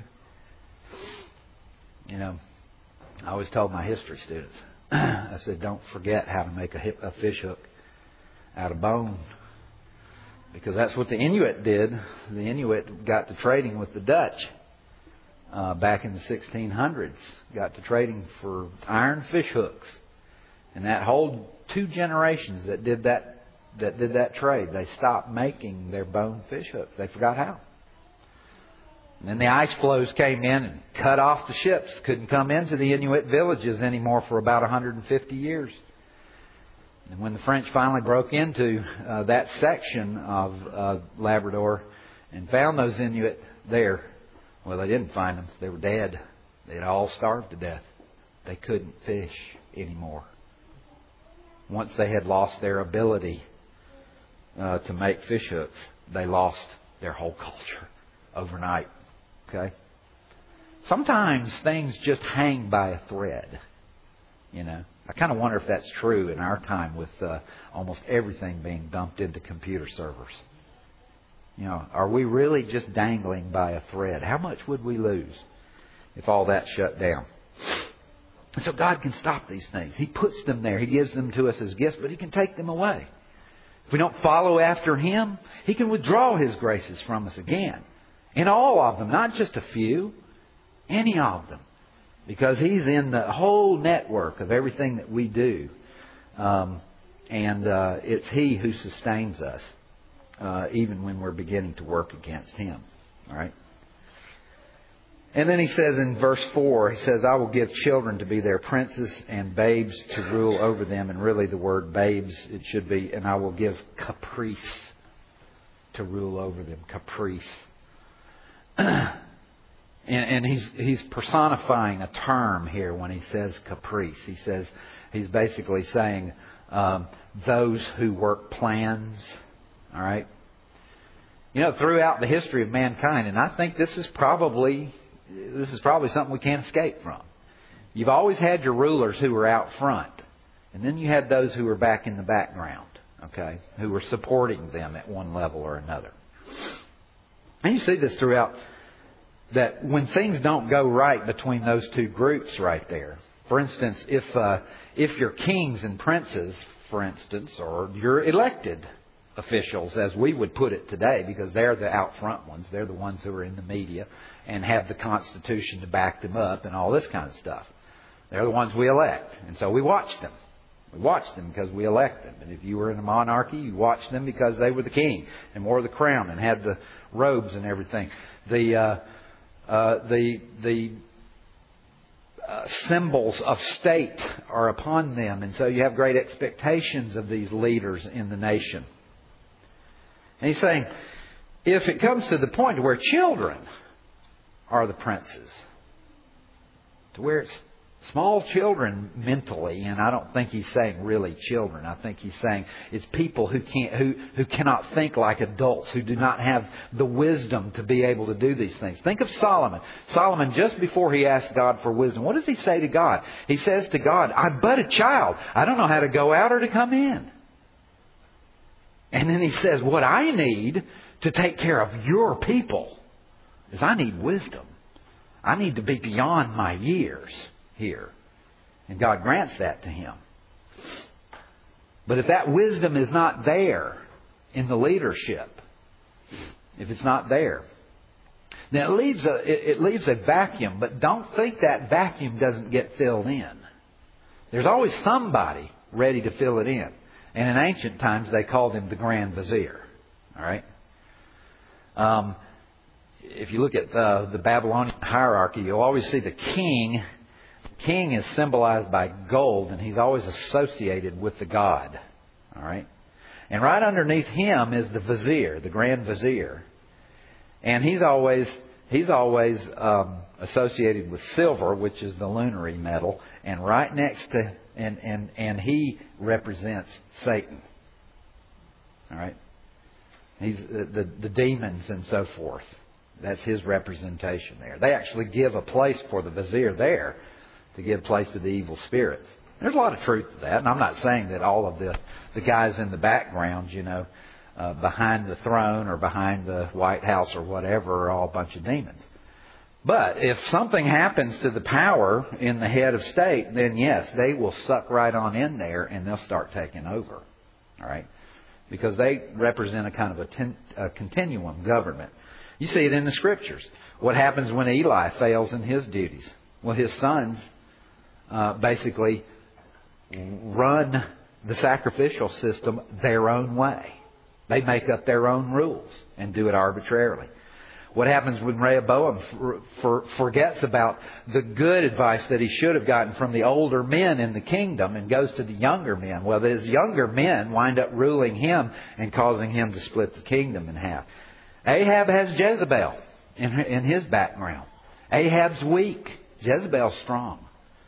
You know, I always told my history students, I said, don't forget how to make a, hip, a fish hook out of bone. Because that's what the Inuit did. The Inuit got to trading with the Dutch uh, back in the sixteen hundreds. Got to trading for iron fish hooks. And that whole two generations that did that, that did that trade, they stopped making their bone fish hooks. They forgot how. And then the ice floes came in and cut off the ships. Couldn't come into the Inuit villages anymore for about one hundred fifty years. And when the French finally broke into uh, that section of uh, Labrador and found those Inuit there, well, they didn't find them. They were dead. They had all starved to death. They couldn't fish anymore. Once they had lost their ability uh, to make fish hooks, they lost their whole culture overnight. Okay? Sometimes things just hang by a thread. You know, I kind of wonder if that's true in our time with uh, almost everything being dumped into computer servers. You know, are we really just dangling by a thread? How much would we lose if all that shut down? And so God can stop these things. He puts them there. He gives them to us as gifts, but He can take them away. If we don't follow after Him, He can withdraw His graces from us again. In all of them, not just a few, any of them. Because He's in the whole network of everything that we do. Um, and uh, it's He who sustains us, uh, even when we're beginning to work against Him. All right? And then He says in verse four, He says, I will give children to be their princes and babes to rule over them. And really the word babes, it should be, and I will give caprice to rule over them. Caprice. and and he's, he's personifying a term here when He says caprice. He says, He's basically saying um, those who work plans. All right? You know, throughout the history of mankind, and I think this is probably... This is probably something we can't escape from. You've always had your rulers who were out front. And then you had those who were back in the background. Okay? Who were supporting them at one level or another. And you see this throughout. That when things don't go right between those two groups right there. For instance, if uh, if your kings and princes, for instance, or your elected officials, as we would put it today, because they're the out front ones. They're the ones who are in the media and have the Constitution to back them up and all this kind of stuff. They're the ones we elect. And so we watch them. We watch them because we elect them. And if you were in a monarchy, you watched them because they were the king and wore the crown and had the robes and everything. The uh, uh, the the uh, symbols of state are upon them. And so you have great expectations of these leaders in the nation. And He's saying, if it comes to the point where children are the princes, to where it's small children mentally, and I don't think He's saying really children. I think He's saying it's people who can't, who who cannot think like adults, who do not have the wisdom to be able to do these things. Think of Solomon. Solomon, just before he asked God for wisdom, what does he say to God? He says to God, "I'm but a child. I don't know how to go out or to come in." And then he says, what I need to take care of your people is I need wisdom. I need to be beyond my years here. And God grants that to him. But if that wisdom is not there in the leadership, if it's not there, then it leaves a, it, it leaves a vacuum. But don't think that vacuum doesn't get filled in. There's always somebody ready to fill it in. And in ancient times, they called him the Grand Vizier. All right? Um, if you look at the, the Babylonian hierarchy, you'll always see the king. The king is symbolized by gold, and he's always associated with the god. All right? And right underneath him is the vizier, the Grand Vizier. And he's always he's always um, associated with silver, which is the lunary metal. And right next to And, and and he represents Satan. All right? He's the, the, the demons and so forth. That's his representation there. They actually give a place for the vizier there to give place to the evil spirits. There's a lot of truth to that. And I'm not saying that all of the, the guys in the background, you know, uh, behind the throne or behind the White House or whatever are all a bunch of demons. But if something happens to the power in the head of state, then yes, they will suck right on in there and they'll start taking over. All right? Because they represent a kind of a, ten, a continuum government. You see it in the Scriptures. What happens when Eli fails in his duties? Well, his sons uh, basically run the sacrificial system their own way. They make up their own rules and do it arbitrarily. What happens when Rehoboam for, for, forgets about the good advice that he should have gotten from the older men in the kingdom and goes to the younger men? Well, his younger men wind up ruling him and causing him to split the kingdom in half. Ahab has Jezebel in, in his background. Ahab's weak. Jezebel's strong.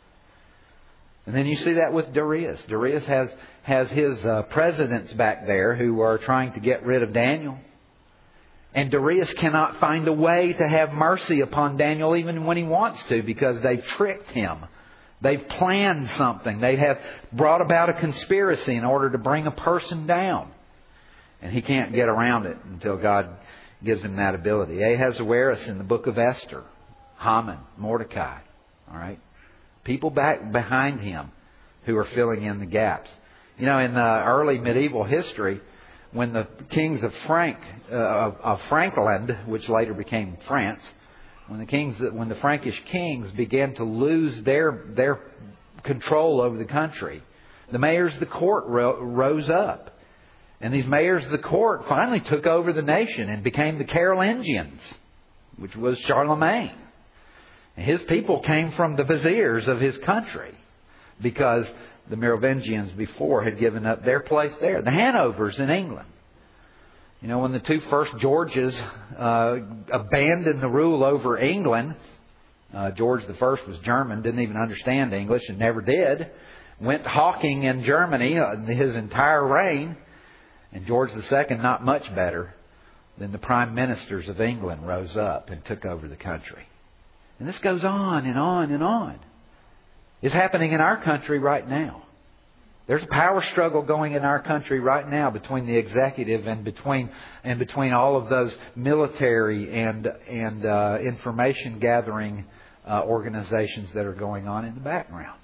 And then you see that with Darius. Darius has, has his uh, presidents back there who are trying to get rid of Daniel. And Darius cannot find a way to have mercy upon Daniel even when he wants to, because they've tricked him They've planned something. They have brought about a conspiracy in order to bring a person down. And he can't get around it until God gives him that ability. Ahasuerus in the book of Esther. Haman, Mordecai. All right? People back behind him who are filling in the gaps. You know, in the early medieval history, when the kings of Frank, uh, of, of Frankland, which later became France, when the kings, when the Frankish kings began to lose their their control over the country, the mayors of the court ro- rose up, and these mayors of the court finally took over the nation and became the Carolingians, which was Charlemagne. And his people came from the viziers of his country because the Merovingians before had given up their place there. The Hanovers in England. You know, when the two first Georges uh, abandoned the rule over England, uh, George the First was German, didn't even understand English and never did. Went hawking in Germany uh, his entire reign. And George the Second, not much better than the prime ministers of England, rose up and took over the country. And this goes on and on and on. It's happening in our country right now. There's a power struggle going in our country right now between the executive and between and between all of those military and and uh, information gathering uh, organizations that are going on in the background.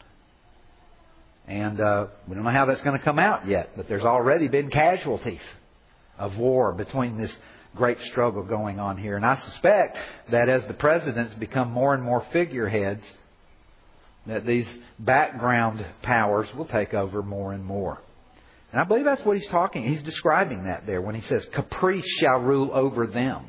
And uh, we don't know how that's going to come out yet, but there's already been casualties of war between this great struggle going on here. And I suspect that as the presidents become more and more figureheads, that these background powers will take over more and more. And I believe that's what he's talking. He's describing that there when he says, caprice shall rule over them.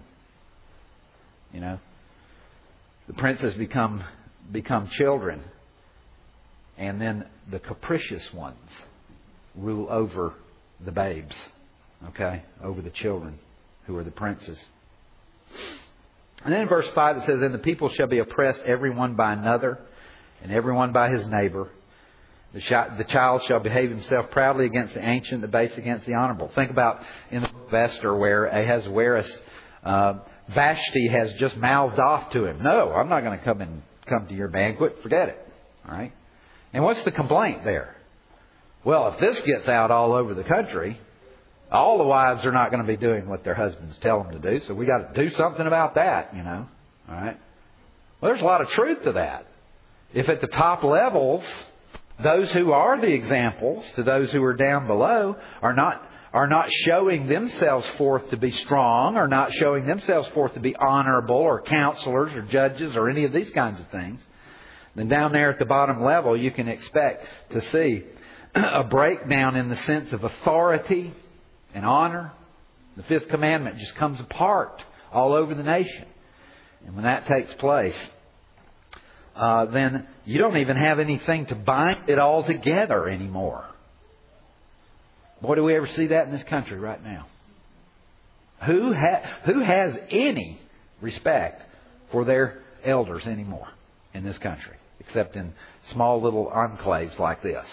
You know, the princes become become children, and then the capricious ones rule over the babes. Okay? Over the children who are the princes. And then in verse five it says, and the people shall be oppressed every one by another, and everyone by his neighbor. The, sh- the child shall behave himself proudly against the ancient, the base against the honorable. Think about in the book of Esther where Ahasuerus, uh, Vashti has just mouthed off to him, no, I'm not going to come and come to your banquet. Forget it. All right. And what's the complaint there? Well, if this gets out all over the country, all the wives are not going to be doing what their husbands tell them to do. So we got to do something about that, you know. All right. Well, there's a lot of truth to that. If at the top levels, those who are the examples to those who are down below are not are not showing themselves forth to be strong, or not showing themselves forth to be honorable, or counselors, or judges, or any of these kinds of things, then down there at the bottom level you can expect to see a breakdown in the sense of authority and honor. The fifth commandment just comes apart all over the nation. And when that takes place, Uh, then you don't even have anything to bind it all together anymore. Boy, do we ever see that in this country right now. Who, ha- who has any respect for their elders anymore in this country, except in small little enclaves like this?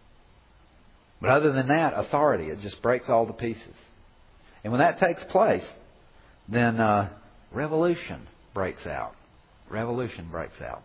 But other than that, authority, it just breaks all to pieces. And when that takes place, then uh, revolution breaks out. Revolution breaks out.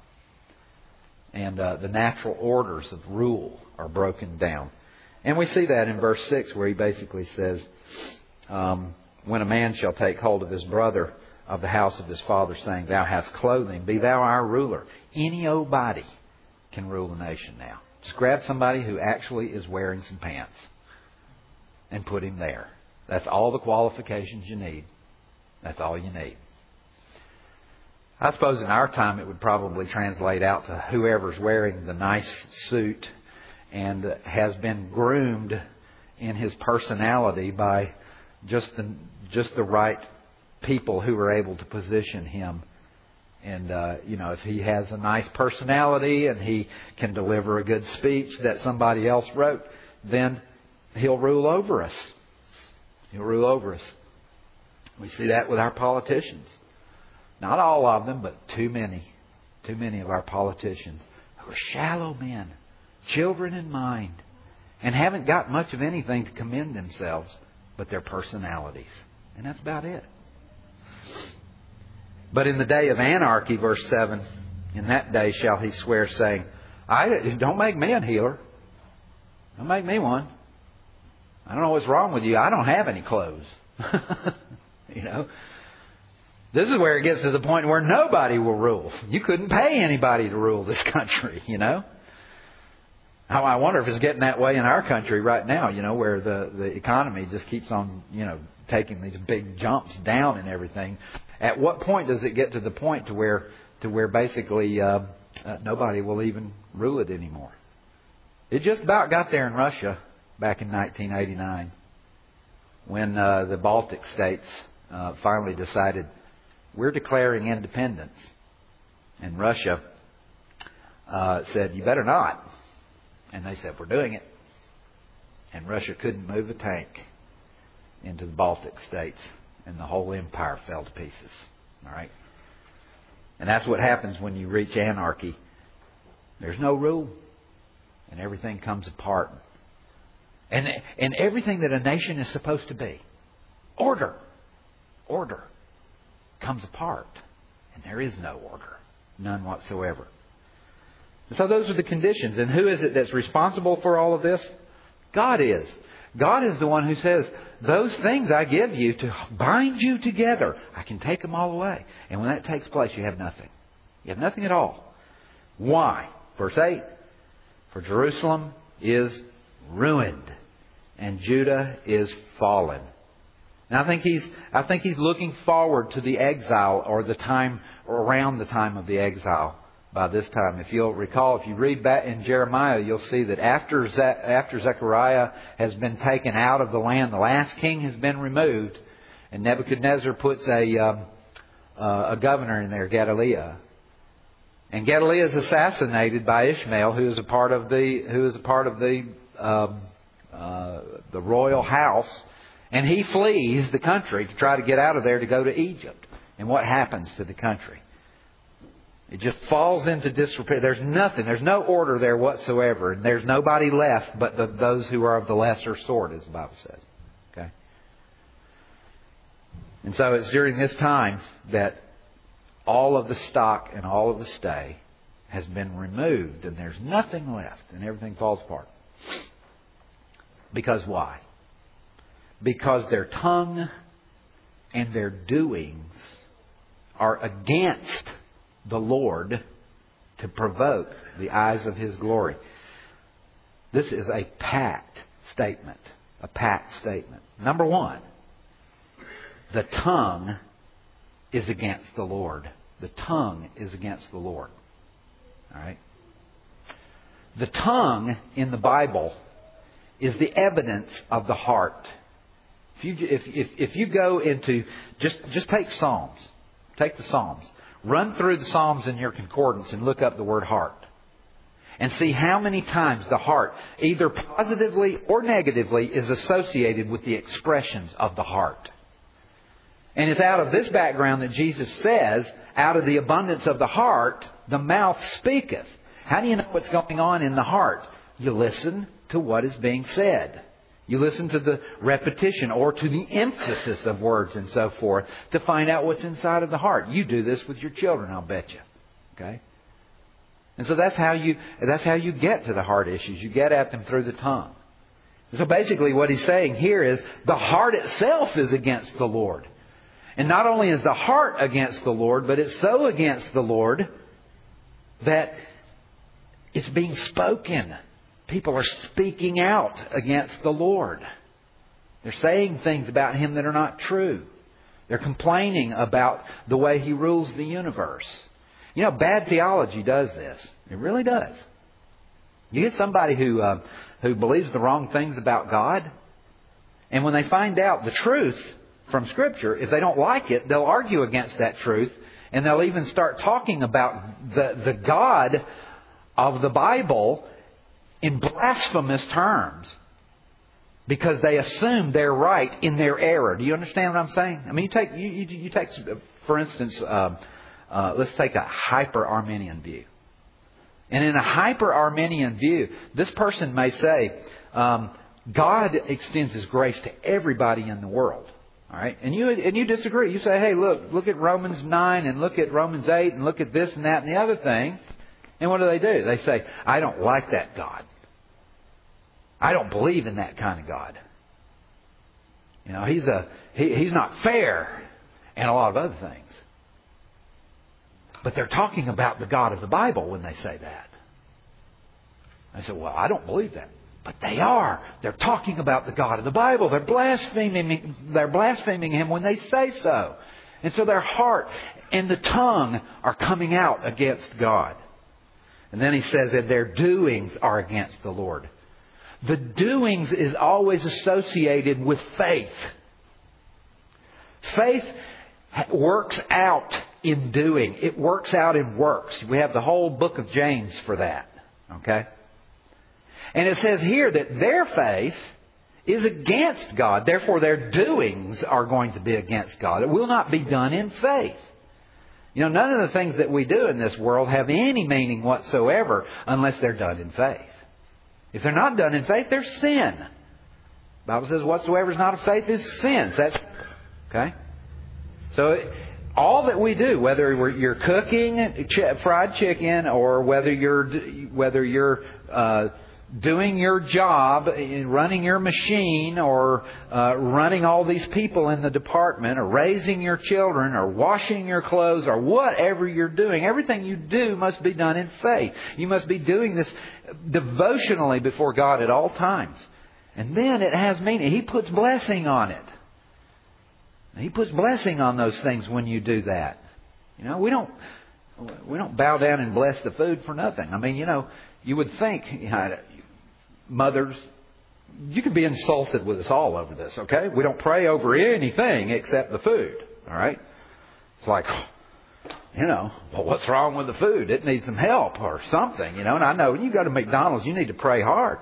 And uh, the natural orders of rule are broken down. And we see that in verse six where he basically says, um, when a man shall take hold of his brother of the house of his father, saying, thou hast clothing, be thou our ruler. Any old body can rule the nation now. Just grab somebody who actually is wearing some pants and put him there. That's all the qualifications you need. That's all you need. I suppose in our time it would probably translate out to whoever's wearing the nice suit and has been groomed in his personality by just the just the right people who are able to position him. And, uh, you know, if he has a nice personality and he can deliver a good speech that somebody else wrote, then he'll rule over us. He'll rule over us. We see that with our politicians. Not all of them, but too many. Too many of our politicians who are shallow men, children in mind, and haven't got much of anything to commend themselves but their personalities. And that's about it. But in the day of anarchy, verse seven, in that day shall he swear, saying, I, don't make me a healer. Don't make me one. I don't know what's wrong with you. I don't have any clothes. You know. This is where it gets to the point where nobody will rule. You couldn't pay anybody to rule this country, you know. How I wonder if it's getting that way in our country right now, you know, where the, the economy just keeps on, you know, taking these big jumps down and everything. At what point does it get to the point to where to where basically uh, uh, nobody will even rule it anymore? It just about got there in Russia back in nineteen eighty-nine when uh, the Baltic states uh, finally decided we're declaring independence. And Russia uh, said, you better not. And they said, we're doing it. And Russia couldn't move a tank into the Baltic states. And the whole empire fell to pieces. All right? And that's what happens when you reach anarchy. There's no rule. And everything comes apart. And, and everything that a nation is supposed to be. Order. Order. Comes apart. And there is no order. None whatsoever. So those are the conditions. And who is it that's responsible for all of this? God is. God is the one who says, those things I give you to bind you together, I can take them all away. And when that takes place, you have nothing. You have nothing at all. Why? Verse eight. For Jerusalem is ruined, and Judah is fallen. Now I think he's I think he's looking forward to the exile, or the time or around the time of the exile by this time. If you'll recall, if you read back in Jeremiah, you'll see that after Ze- after Zechariah has been taken out of the land, the last king has been removed, and Nebuchadnezzar puts a um, uh, a governor in there, Gedaliah. And Gedaliah is assassinated by Ishmael, who is a part of the who is a part of the um, uh, the royal house. And he flees the country to try to get out of there to go to Egypt. And what happens to the country? It just falls into disrepair. There's nothing. There's no order there whatsoever. And there's nobody left but the, those who are of the lesser sort, as the Bible says. Okay? And so it's during this time that all of the stock and all of the stay has been removed. And there's nothing left. And everything falls apart. Because why? Because their tongue and their doings are against the Lord to provoke the eyes of His glory. This is a packed statement. A packed statement. Number one, the tongue is against the Lord. The tongue is against the Lord. All right? The tongue in the Bible is the evidence of the heart. If you, if, if, if you go into, just, just take Psalms. Take the Psalms. Run through the Psalms in your concordance and look up the word heart. And see how many times the heart, either positively or negatively, is associated with the expressions of the heart. And it's out of this background that Jesus says, out of the abundance of the heart, the mouth speaketh. How do you know what's going on in the heart? You listen to what is being said. You listen to the repetition or to the emphasis of words and so forth to find out what's inside of the heart. You do this with your children, I'll bet you. Okay? And so that's how you that's how you get to the heart issues. You get at them through the tongue. So basically what he's saying here is the heart itself is against the Lord. And not only is the heart against the Lord, but it's so against the Lord that it's being spoken. People are speaking out against the Lord. They're saying things about Him that are not true. They're complaining about the way He rules the universe. You know, bad theology does this. It really does. You get somebody who uh, who believes the wrong things about God, and when they find out the truth from Scripture, if they don't like it, they'll argue against that truth, and they'll even start talking about the, the God of the Bible in blasphemous terms, because they assume they're right in their error. Do you understand what I'm saying? I mean, you take you you, you take for instance, uh, uh, let's take a hyper-Arminian view. And in a hyper-Arminian view, this person may say, um, God extends His grace to everybody in the world. All right, and you and you disagree. You say, hey, look, look at Romans nine, and look at Romans eight, and look at this and that and the other thing. And what do they do? They say, I don't like that God. I don't believe in that kind of God. You know, he's a he, he's not fair, and a lot of other things. But they're talking about the God of the Bible when they say that. I said, well, I don't believe that. But they are. They're talking about the God of the Bible. They're blaspheming, they're blaspheming Him when they say so. And so their heart and the tongue are coming out against God. And then he says that their doings are against the Lord. The doings is always associated with faith. Faith works out in doing. It works out in works. We have the whole book of James for that. Okay? And it says here that their faith is against God. Therefore, their doings are going to be against God. It will not be done in faith. You know, none of the things that we do in this world have any meaning whatsoever unless they're done in faith. If they're not done in faith, they're sin. The Bible says whatsoever is not of faith is sin. So that's okay. So all that we do, whether you're cooking fried chicken or whether you're whether you're uh, doing your job, running your machine, or uh, running all these people in the department, or raising your children, or washing your clothes, or whatever you're doing, everything you do must be done in faith. You must be doing this devotionally before God at all times. And then it has meaning. He puts blessing on it. He puts blessing on those things when you do that. You know, we don't we don't bow down and bless the food for nothing. I mean, you know, you would think, you know, mothers, you can be insulted with us all over this, okay? We don't pray over anything except the food, all right? It's like, you know, well, what's wrong with the food? It needs some help or something, you know. And I know when you go to McDonald's, you need to pray hard.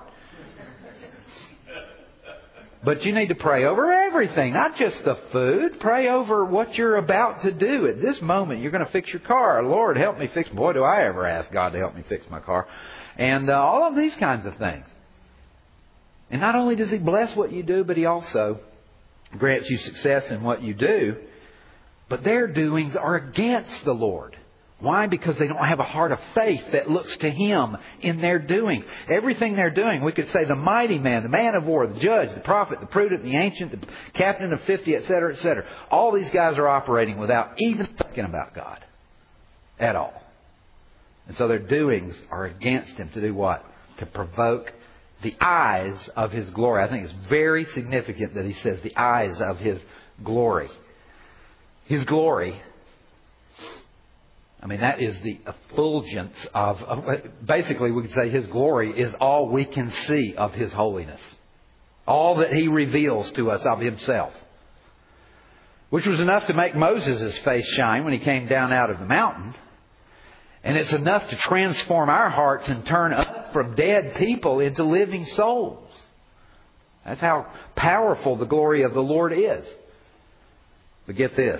But you need to pray over everything, not just the food. Pray over what you're about to do. At this moment, you're going to fix your car. Lord, help me fix. Boy, do I ever ask God to help me fix my car. And uh, all of these kinds of things. And not only does He bless what you do, but He also grants you success in what you do. But their doings are against the Lord. Why? Because they don't have a heart of faith that looks to Him in their doing. Everything they're doing, we could say the mighty man, the man of war, the judge, the prophet, the prudent, the ancient, the captain of fifty, et cetera, et cetera. All these guys are operating without even thinking about God at all. And so their doings are against Him to do what? To provoke the eyes of His glory. I think it's very significant that He says the eyes of His glory. His glory, I mean, that is the effulgence of, of, basically we could say His glory is all we can see of His holiness. All that He reveals to us of Himself. Which was enough to make Moses' face shine when he came down out of the mountain. And it's enough to transform our hearts and turn us from dead people into living souls. That's how powerful the glory of the Lord is. But get this.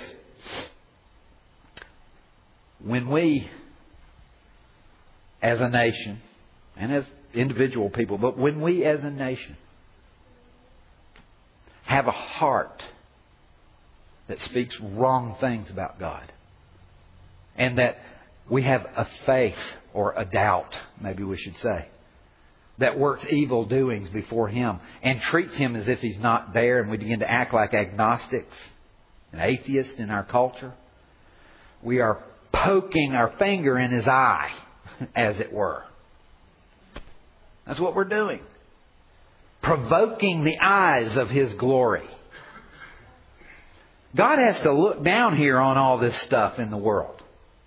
When we, as a nation, and as individual people, but when we as a nation have a heart that speaks wrong things about God, and that we have a faith or a doubt, maybe we should say, that works evil doings before Him and treats Him as if He's not there, and we begin to act like agnostics and atheists in our culture, we are poking our finger in His eye, as it were. That's what we're doing. Provoking the eyes of His glory. God has to look down here on all this stuff in the world.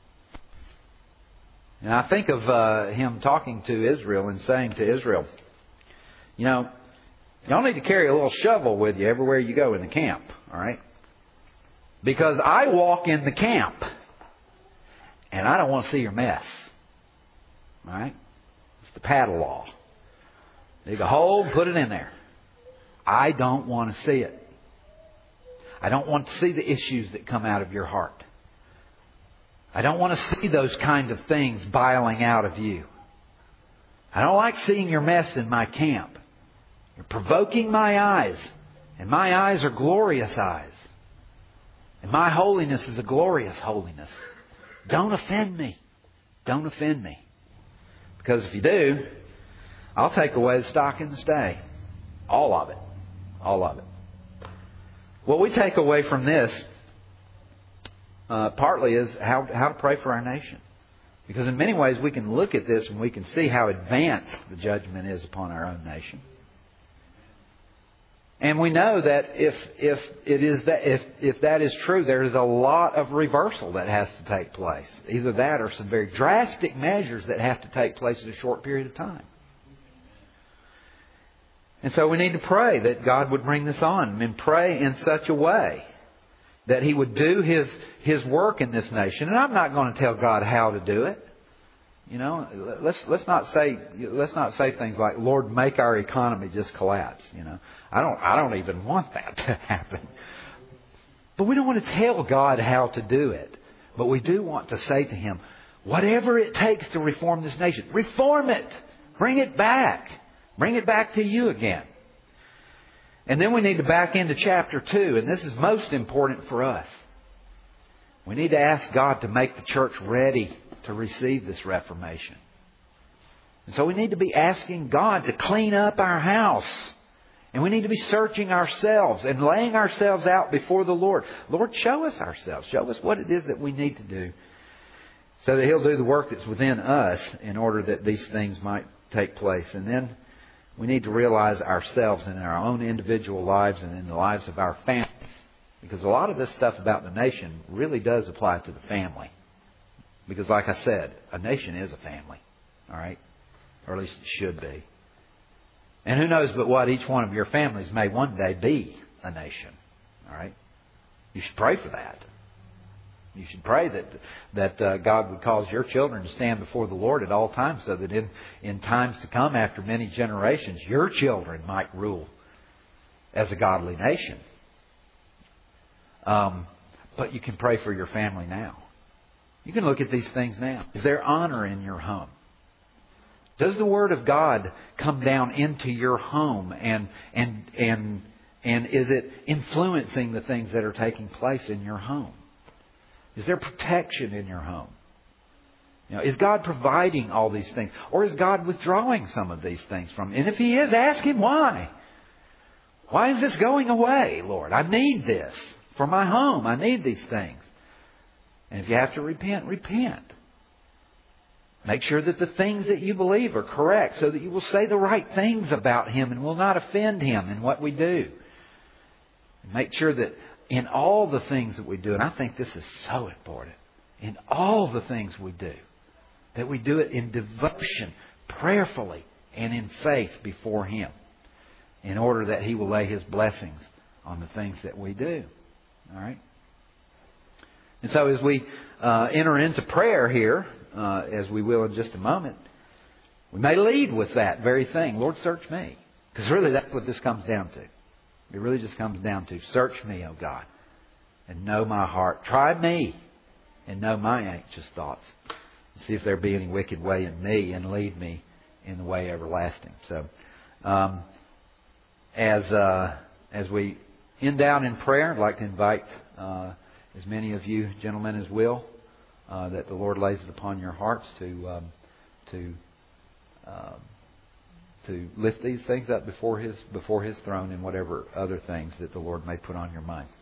And I think of uh, Him talking to Israel and saying to Israel, you know, y'all need to carry a little shovel with you everywhere you go in the camp, all right? Because I walk in the camp and I don't want to see your mess. All right? It's the paddle law. Dig a hole and put it in there. I don't want to see it. I don't want to see the issues that come out of your heart. I don't want to see those kind of things biling out of you. I don't like seeing your mess in my camp. You're provoking my eyes. And my eyes are glorious eyes. And my holiness is a glorious holiness. Don't offend me. Don't offend me. Because if you do, I'll take away the stock in the stay. All of it. All of it. What we take away from this, uh, partly, is how, how to pray for our nation. Because in many ways we can look at this and we can see how advanced the judgment is upon our own nation. And we know that if if it is that if if that is true, there is a lot of reversal that has to take place. Either that or some very drastic measures that have to take place in a short period of time. And so we need to pray that God would bring this on, and pray in such a way that He would do His His work in this nation. And I'm not going to tell God how to do it. You know, let's let's not say let's not say things like, "Lord, make our economy just collapse." You know, I don't I don't even want that to happen. But we don't want to tell God how to do it. But we do want to say to Him, whatever it takes to reform this nation, reform it, bring it back, bring it back to You again. And then we need to back into chapter two, and this is most important for us. We need to ask God to make the church ready to receive this reformation. And so we need to be asking God to clean up our house. And we need to be searching ourselves and laying ourselves out before the Lord. Lord, show us ourselves. Show us what it is that we need to do, so that He'll do the work that's within us in order that these things might take place. And then we need to realize ourselves in our own individual lives and in the lives of our families. Because a lot of this stuff about the nation really does apply to the family. Because like I said, a nation is a family. All right? Or at least it should be. And who knows but what each one of your families may one day be a nation. All right? You should pray for that. You should pray that that uh, God would cause your children to stand before the Lord at all times, so that in, in times to come, after many generations, your children might rule as a godly nation. Um, but you can pray for your family now. You can look at these things now. Is there honor in your home? Does the Word of God come down into your home, and and and and is it influencing the things that are taking place in your home? Is there protection in your home? You know, is God providing all these things, or is God withdrawing some of these things from you? And if He is, ask Him why. Why is this going away, Lord? I need this for my home. I need these things. And if you have to repent, repent. Make sure that the things that you believe are correct, so that you will say the right things about Him and will not offend Him in what we do. Make sure that in all the things that we do, and I think this is so important, in all the things we do, that we do it in devotion, prayerfully, and in faith before Him, in order that He will lay His blessings on the things that we do. All right? And so as we uh, enter into prayer here, uh, as we will in just a moment, we may lead with that very thing. Lord, search me. Because really that's what this comes down to. It really just comes down to, search me, O God, and know my heart. Try me and know my anxious thoughts. See if there be any wicked way in me, and lead me in the way everlasting. So, um, as uh, as we end down in prayer, I'd like to invite uh, as many of you gentlemen as will, uh, that the Lord lays it upon your hearts to um, to uh, to lift these things up before His before His throne, and whatever other things that the Lord may put on your mind.